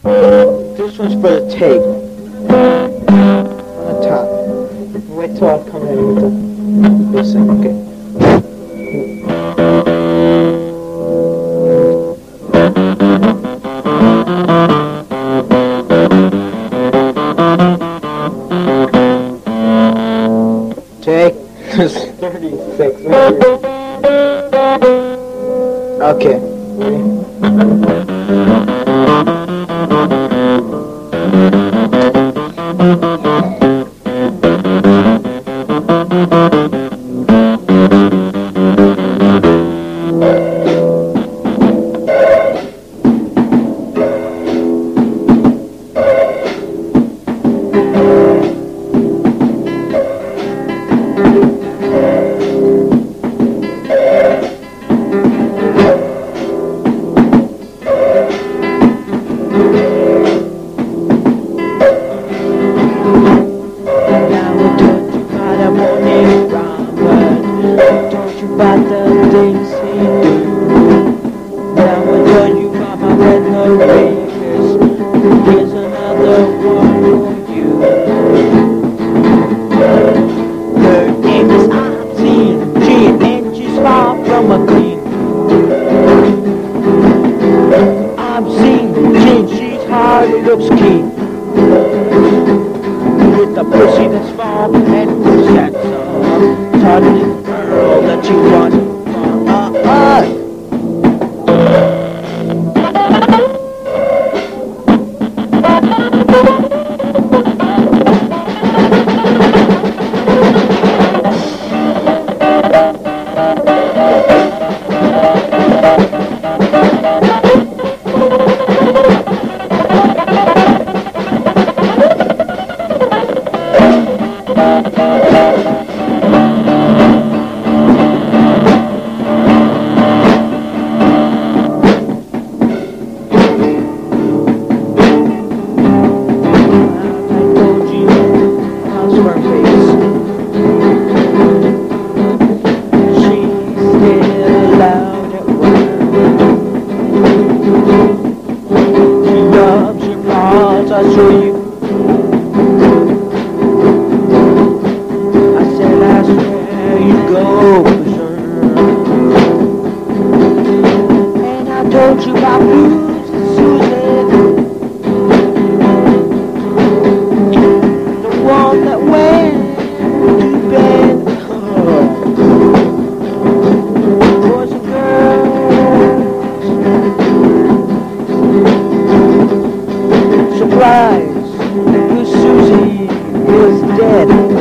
This one's for the tape. On the top. Wait till I come in with the bass line, okay? Take 36. Okay. About the things he do. Now I tell you about my red Vegas. Here's another one for you. Her name is Obscene, and she's far from a queen. Obscene, she's hard, looks keen. With the pussy that's small and push that's totally girl that you want from us. I show you. I said I swear you go berserk. And I told you about blues and Susan, the one that went to bed. Boys and girls, surprise, Susie was dead.